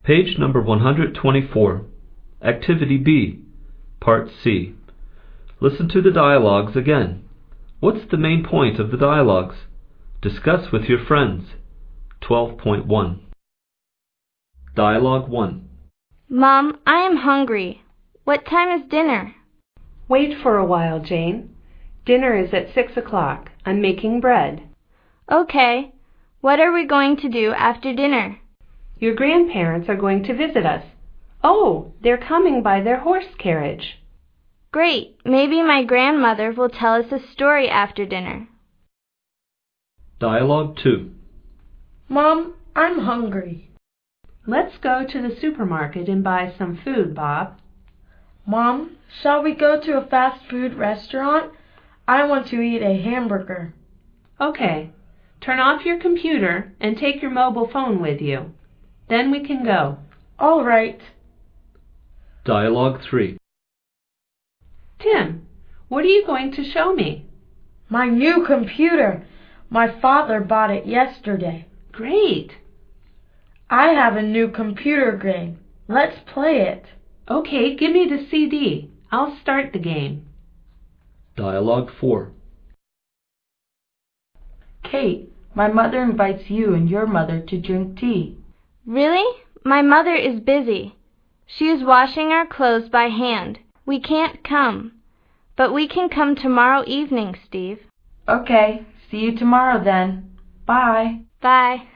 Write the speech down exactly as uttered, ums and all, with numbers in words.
Page number one hundred twenty-four. Activity B, Part C. Listen to the dialogues again. What's the main point of the dialogues? Discuss with your friends. twelve point one. Dialogue one. Mom, I am hungry. What time is dinner? Wait for a while, Jane. Dinner is at six o'clock. I'm making bread. Okay. What are we going to do after dinner? Your grandparents are going to visit us. Oh, they're coming by their horse carriage. Great. Maybe my grandmother will tell us a story after dinner. Dialogue two. Mom, I'm hungry. Let's go to the supermarket and buy some food, Bob. Mom, shall we go to a fast food restaurant? I want to eat a hamburger. Okay. Turn off your computer and take your mobile phone with you. Then we can go. All right. Dialogue three. Tim, what are you going to show me? My new computer. My father bought it yesterday. Great. I have a new computer game. Let's play it. Okay, give me the C D. I'll start the game. Dialogue four. Kate, my mother invites you and your mother to drink tea. Really? My mother is busy. She is washing our clothes by hand. We can't come. But we can come tomorrow evening, Steve. Okay, see you tomorrow then. Bye. Bye.